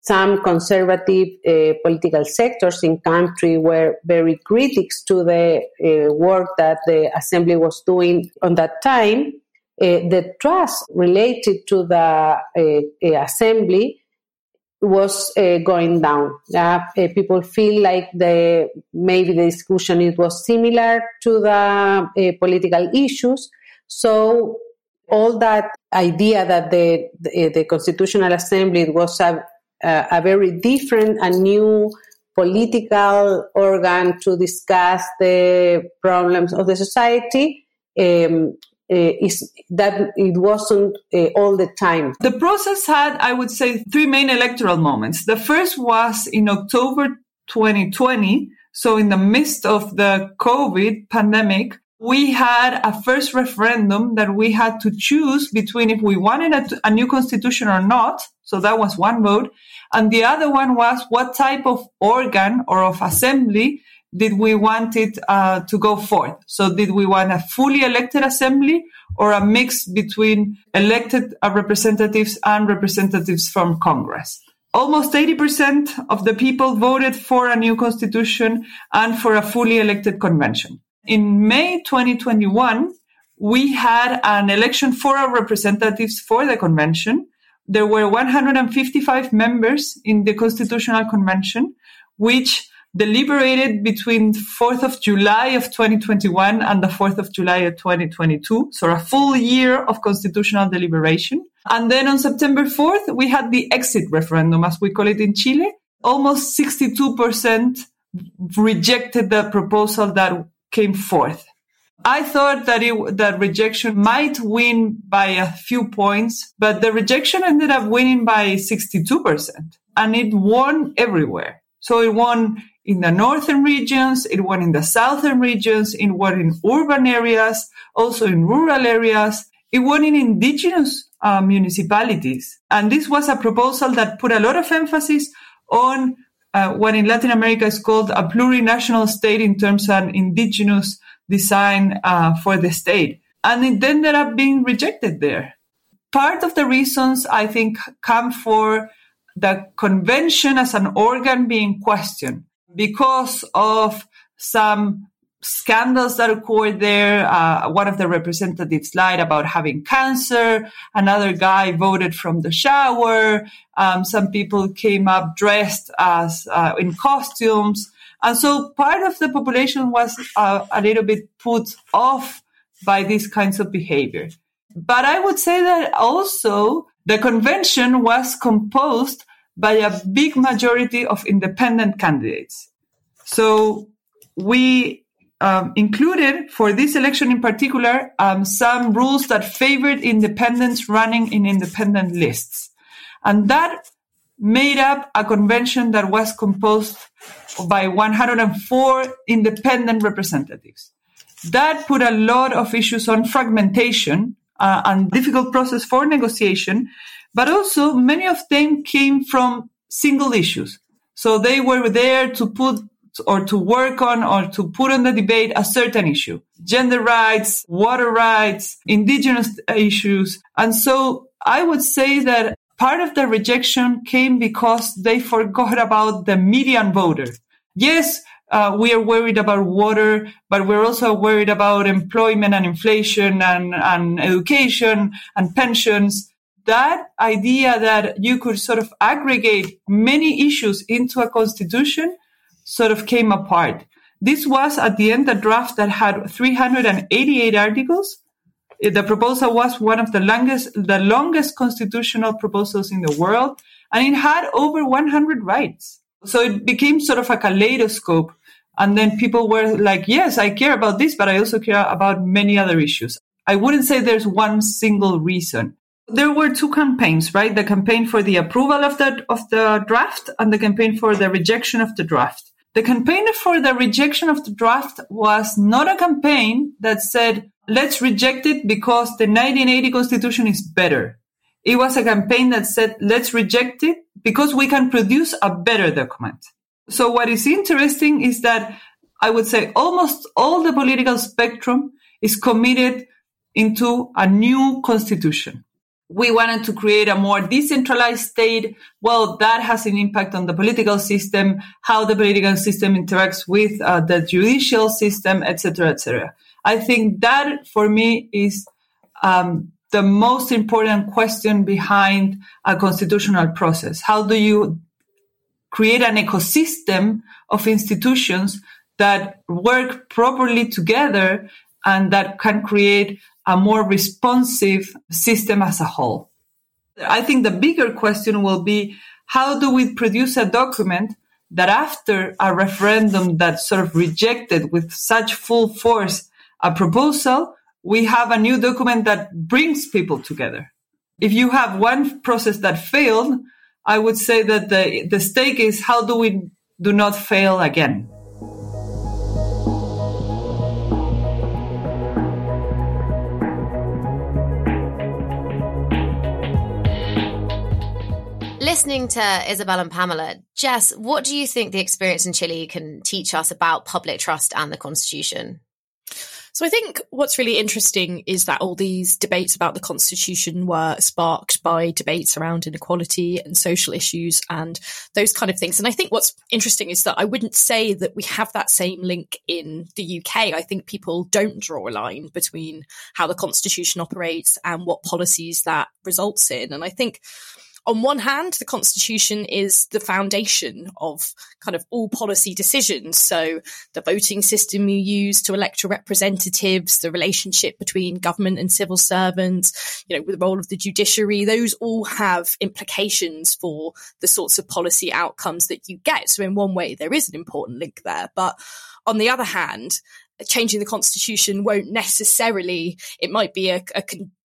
some conservative political sectors in country were very critics to the work that the assembly was doing on that time. The trust related to the assembly was going down. People feel like maybe the discussion it was similar to the political issues. So all that idea that the Constitutional Assembly was a very different and new political organ to discuss the problems of the society is that it wasn't all the time. The process had, I would say, three main electoral moments. The first was in October 2020. So in the midst of the COVID pandemic, we had a first referendum that we had to choose between if we wanted a new constitution or not. So that was one vote. And the other one was what type of organ or of assembly did we want it to go forth? So did we want a fully elected assembly or a mix between elected representatives and representatives from Congress? Almost 80% of the people voted for a new constitution and for a fully elected convention. In May 2021, we had an election for our representatives for the convention. There were 155 members in the Constitutional Convention, which deliberated between 4th of July of 2021 and the 4th of July of 2022. So a full year of constitutional deliberation. And then on September 4th, we had the exit referendum, as we call it in Chile. Almost 62% rejected the proposal that came forth. I thought that rejection might win by a few points, but the rejection ended up winning by 62%. And it won everywhere. So it won in the northern regions, it won in the southern regions, it won in urban areas, also in rural areas. It won in indigenous municipalities. And this was a proposal that put a lot of emphasis on what in Latin America is called a plurinational state in terms of an indigenous design for the state. And it ended up being rejected there. Part of the reasons, I think, come for the convention as an organ being questioned because of some scandals that occurred there. One of the representatives lied about having cancer. Another guy voted from the shower. Some people came up dressed as in costumes. And so part of the population was a little bit put off by these kinds of behavior. But I would say that also the convention was composed by a big majority of independent candidates. So we included, for this election in particular, some rules that favored independents running in independent lists. And that made up a convention that was composed by 104 independent representatives. That put a lot of issues on fragmentation and difficult process for negotiation, but also many of them came from single issues. So they were there to put or to work on or to put on the debate a certain issue. Gender rights, water rights, indigenous issues. And so I would say that part of the rejection came because they forgot about the median voter. Yes, we are worried about water, but we're also worried about employment and inflation and education and pensions. That idea that you could sort of aggregate many issues into a constitution sort of came apart. This was at the end a draft that had 388 articles. The proposal was one of the longest constitutional proposals in the world, and it had over 100 rights. So it became sort of a kaleidoscope. And then people were like, yes, I care about this, but I also care about many other issues. I wouldn't say there's one single reason. There were two campaigns, right? The campaign for the approval of the draft and the campaign for the rejection of the draft. The campaign for the rejection of the draft was not a campaign that said, let's reject it because the 1980 Constitution is better. It was a campaign that said, let's reject it because we can produce a better document. So what is interesting is that I would say almost all the political spectrum is committed into a new constitution. we wanted to create a more decentralized state. Well, that has an impact on the political system, how the political system interacts with the judicial system, etc., etc. I think that, for me, is the most important question behind a constitutional process. How do you create an ecosystem of institutions that work properly together and that can create a more responsive system as a whole? I think the bigger question will be, how do we produce a document that after a referendum that sort of rejected with such full force a proposal, we have a new document that brings people together? If you have one process that failed, I would say that the stake is, how do we do not fail again? Listening to Isabel and Pamela, Jess, what do you think the experience in Chile can teach us about public trust and the Constitution? So I think what's really interesting is that all these debates about the Constitution were sparked by debates around inequality and social issues and those kind of things. And I think what's interesting is that I wouldn't say that we have that same link in the UK. I think people don't draw a line between how the Constitution operates and what policies that results in. And I think on one hand, the Constitution is the foundation of kind of all policy decisions. So the voting system you use to elect your representatives, the relationship between government and civil servants, with the role of the judiciary, those all have implications for the sorts of policy outcomes that you get. So in one way, there is an important link there. But on the other hand, changing the Constitution won't necessarily, it might be a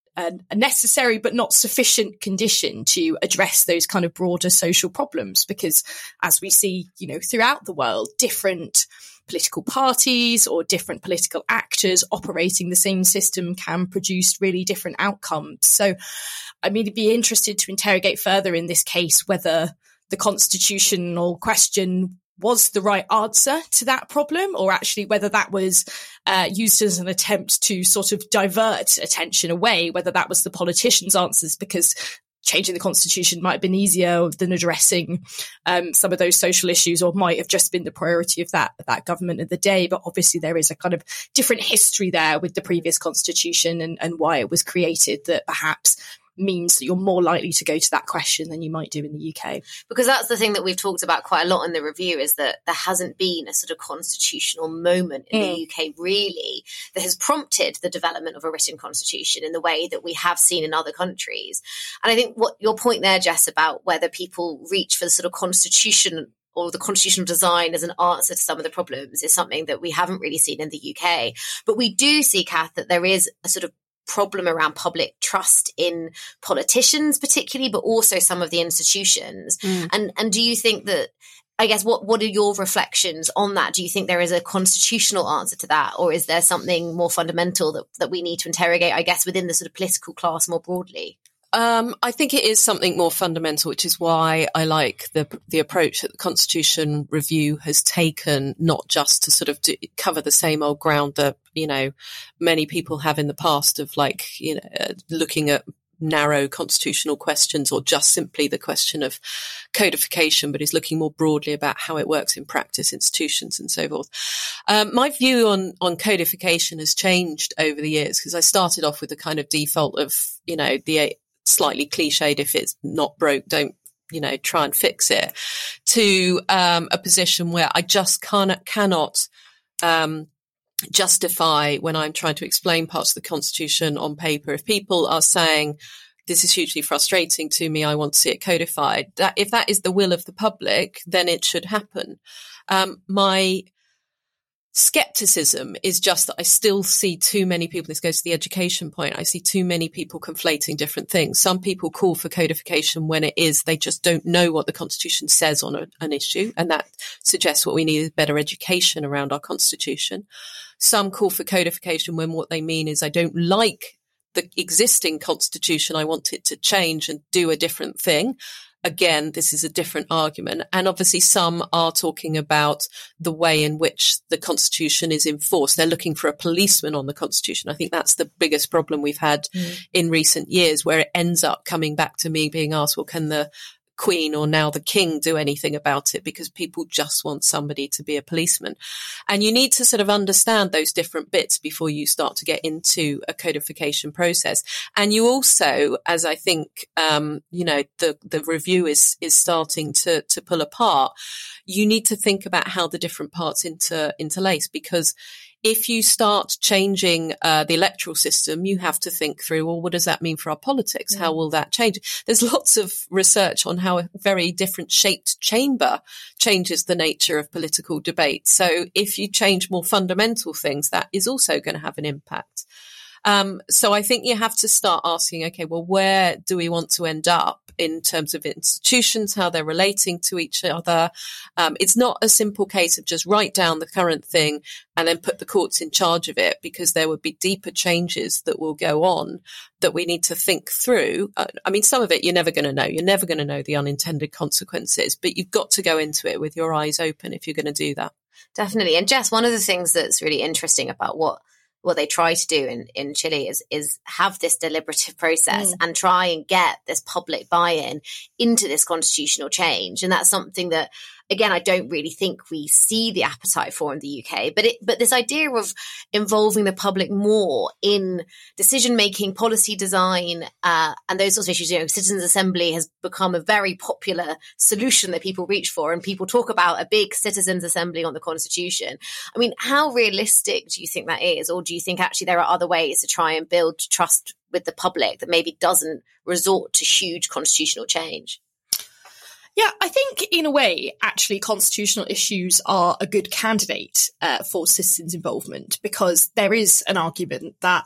necessary but not sufficient condition to address those kind of broader social problems, because as we see, throughout the world, different political parties or different political actors operating the same system can produce really different outcomes. So, I'd be interested to interrogate further in this case whether the constitutional question was the right answer to that problem, or actually whether that was used as an attempt to sort of divert attention away, whether that was the politicians' answers, because changing the Constitution might have been easier than addressing some of those social issues, or might have just been the priority of that government of the day. But obviously there is a kind of different history there with the previous Constitution and why it was created that perhaps means that you're more likely to go to that question than you might do in the UK. Because that's the thing that we've talked about quite a lot in the review, is that there hasn't been a sort of constitutional moment in the UK really that has prompted the development of a written constitution in the way that we have seen in other countries. And I think what your point there, Jess, about whether people reach for the sort of constitution or the constitutional design as an answer to some of the problems is something that we haven't really seen in the UK. But we do see, Kath, that there is a sort of problem around public trust in politicians particularly, but also some of the institutions. And do you think that, I guess, what are your reflections on that? Do you think there is a constitutional answer to that, or is there something more fundamental that we need to interrogate, I guess, within the sort of political class more broadly? I think it is something more fundamental, which is why I like the approach that the Constitution Review has taken, not just to sort of cover the same old ground that, many people have in the past of looking at narrow constitutional questions or just simply the question of codification, but is looking more broadly about how it works in practice, institutions and so forth. My view on codification has changed over the years, because I started off with the kind of default of, the slightly cliched, if it's not broke, don't, try and fix it, to a position where I just cannot justify when I'm trying to explain parts of the Constitution on paper. If people are saying, this is hugely frustrating to me, I want to see it codified, that if that is the will of the public, then it should happen. My skepticism is just that I still see too many people, this goes to the education point, I see too many people conflating different things. Some people call for codification when they just don't know what the Constitution says on an issue, and that suggests what we need is better education around our Constitution. Some call for codification when what they mean is, I don't like the existing Constitution, I want it to change and do a different thing. again, this is a different argument. And obviously some are talking about the way in which the Constitution is enforced. They're looking for a policeman on the Constitution. I think that's the biggest problem we've had in recent years, where it ends up coming back to me being asked, well, can the Queen or now the King do anything about it, because people just want somebody to be a policeman. And you need to sort of understand those different bits before you start to get into a codification process. And you also, as I think, the review is starting to pull apart, you need to think about how the different parts interlace, because if you start changing the electoral system, you have to think through, well, what does that mean for our politics? How will that change? There's lots of research on how a very different shaped chamber changes the nature of political debate. So if you change more fundamental things, that is also going to have an impact. So I think you have to start asking, okay, well, where do we want to end up in terms of institutions, how they're relating to each other? It's not a simple case of just write down the current thing and then put the courts in charge of it, because there would be deeper changes that will go on that we need to think through. I mean, some of it you're never going to know. You're never going to know the unintended consequences, but you've got to go into it with your eyes open if you're going to do that. Definitely. And Jess, one of the things that's really interesting about what they try to do in Chile is have this deliberative process and try and get this public buy-in into this constitutional change. And that's something that, again, I don't really think we see the appetite for in the UK, but this idea of involving the public more in decision-making, policy design, and those sorts of issues. Citizens' Assembly has become a very popular solution that people reach for, and people talk about a big Citizens' Assembly on the Constitution. I mean, how realistic do you think that is? Or do you think actually there are other ways to try and build trust with the public that maybe doesn't resort to huge constitutional change? Yeah, I think in a way, actually, constitutional issues are a good candidate for citizens' involvement, because there is an argument that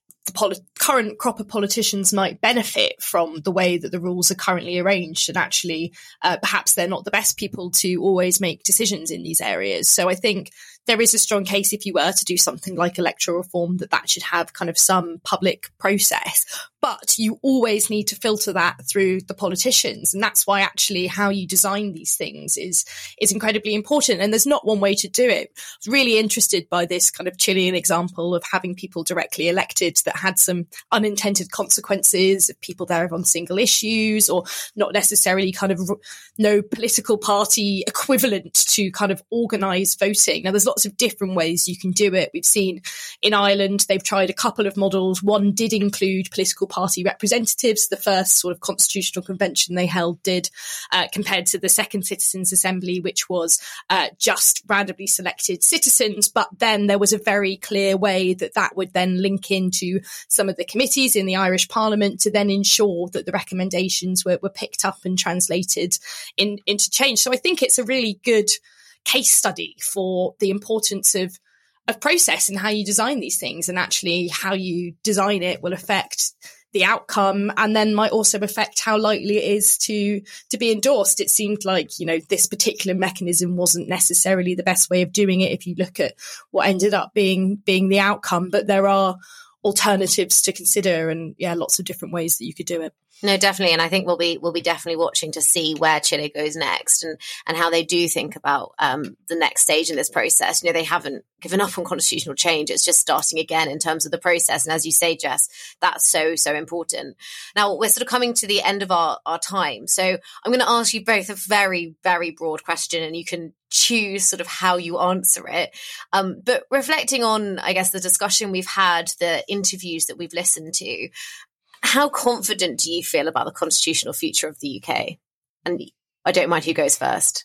the current crop of politicians might benefit from the way that the rules are currently arranged, and actually perhaps they're not the best people to always make decisions in these areas. So I think there is a strong case, if you were to do something like electoral reform, that should have kind of some public process. But you always need to filter that through the politicians. And that's why actually how you design these things is incredibly important. And there's not one way to do it. I was really interested by this kind of Chilean example of having people directly elected that had some unintended consequences, of people there on single issues, or not necessarily kind of no political party equivalent to kind of organised voting. Now, there's lots of different ways you can do it. We've seen in Ireland, they've tried a couple of models. One did include political party representatives. The first sort of constitutional convention they held did, compared to the second Citizens' Assembly, which was just randomly selected citizens. But then there was a very clear way that would then link into some of the committees in the Irish Parliament to then ensure that the recommendations were picked up and translated into change. So I think it's a really good case study for the importance of process and how you design these things, and actually how you design it will affect the outcome, and then might also affect how likely it is to be endorsed. It seemed like, this particular mechanism wasn't necessarily the best way of doing it if you look at what ended up being the outcome, but there are alternatives to consider, and lots of different ways that you could do it. No, definitely. And I think we'll be definitely watching to see where Chile goes next, and how they do think about the next stage in this process. They haven't given up on constitutional change. It's just starting again in terms of the process. And as you say, Jess, that's so, so important. Now, we're sort of coming to the end of our time. So I'm going to ask you both a very, very broad question, and you can choose sort of how you answer it. But reflecting on, I guess, the discussion we've had, the interviews that we've listened to, how confident do you feel about the constitutional future of the UK? And I don't mind who goes first.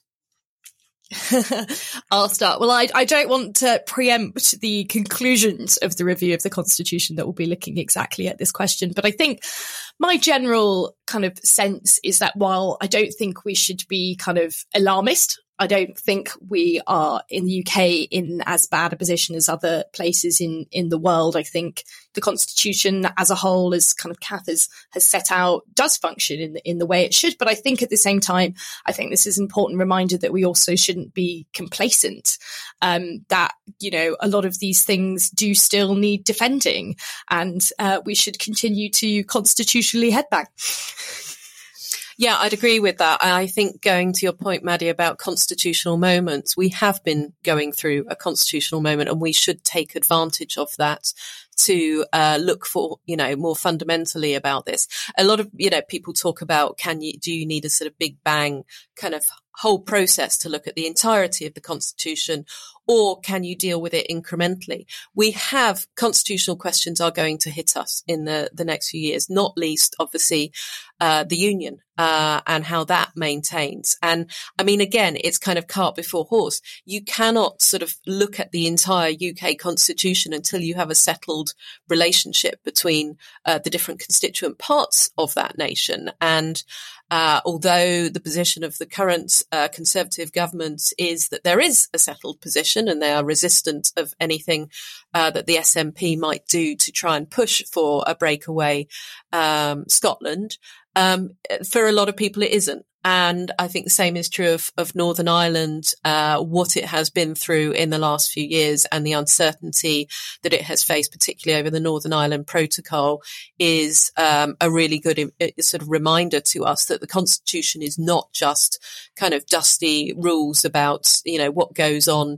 I'll start. Well, I don't want to preempt the conclusions of the review of the Constitution that will be looking exactly at this question. But I think my general kind of sense is that while I don't think we should be kind of alarmist, I don't think we are in the UK in as bad a position as other places in the world. I think the Constitution as a whole, as kind of Kath has set out, does function in the way it should. But I think at the same time, I think this is an important reminder that we also shouldn't be complacent, that, a lot of these things do still need defending, and we should continue to constitutionally headbang. Yeah, I'd agree with that. I think going to your point, Maddie, about constitutional moments, we have been going through a constitutional moment and we should take advantage of that to look for, more fundamentally about this. A lot of, people talk about, do you need a sort of big bang kind of whole process to look at the entirety of the Constitution, or can you deal with it incrementally? We have constitutional questions are going to hit us in the next few years, not least, obviously, the union and how that maintains. And I mean, again, it's kind of cart before horse. You cannot sort of look at the entire UK Constitution until you have a settled relationship between the different constituent parts of that nation. And although the position of the current Conservative government is that there is a settled position and they are resistant of anything that the SNP might do to try and push for a breakaway Scotland, for a lot of people it isn't. And I think the same is true of Northern Ireland, what it has been through in the last few years and the uncertainty that it has faced, particularly over the Northern Ireland Protocol, is a really good sort of reminder to us that the Constitution is not just kind of dusty rules about, what goes on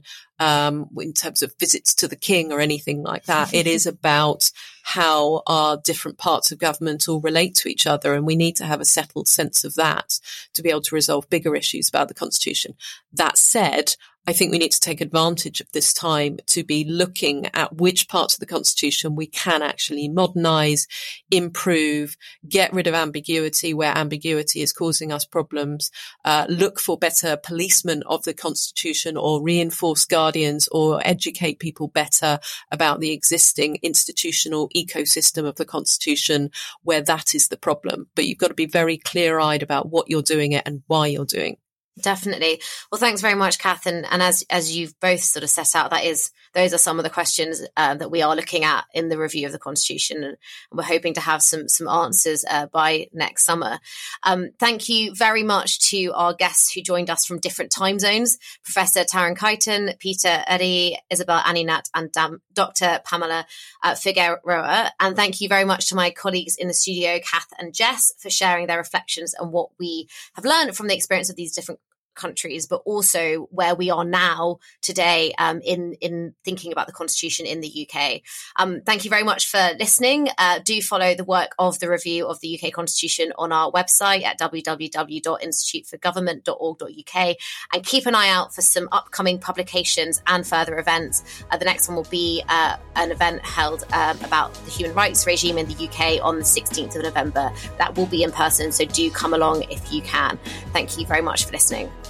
in terms of visits to the king or anything like that. It is about how our different parts of government all relate to each other. And we need to have a settled sense of that to be able to resolve bigger issues about the Constitution. That said, I think we need to take advantage of this time to be looking at which parts of the Constitution we can actually modernise, improve, get rid of ambiguity where ambiguity is causing us problems, look for better policement of the Constitution or reinforce guardians or educate people better about the existing institutional ecosystem of the Constitution where that is the problem. But you've got to be very clear-eyed about what you're doing it and why you're doing it. Definitely. Well, thanks very much, Kath. And as you've both sort of set out, those are some of the questions that we are looking at in the review of the Constitution, and we're hoping to have some answers by next summer. Thank you very much to our guests who joined us from different time zones: Professor Taryn Kyton, Peter Eddy, Isabel Aninat, and Dr. Pamela Figueroa. And thank you very much to my colleagues in the studio, Kath and Jess, for sharing their reflections and what we have learned from the experience of these different countries, but also where we are now today in thinking about the Constitution in the UK. Thank you very much for listening. Do follow the work of the review of the UK Constitution on our website at www.instituteforgovernment.org.uk, and keep an eye out for some upcoming publications and further events. The next one will be an event held about the human rights regime in the UK on the 16th of November. That will be in person, so do come along if you can. Thank you very much for listening.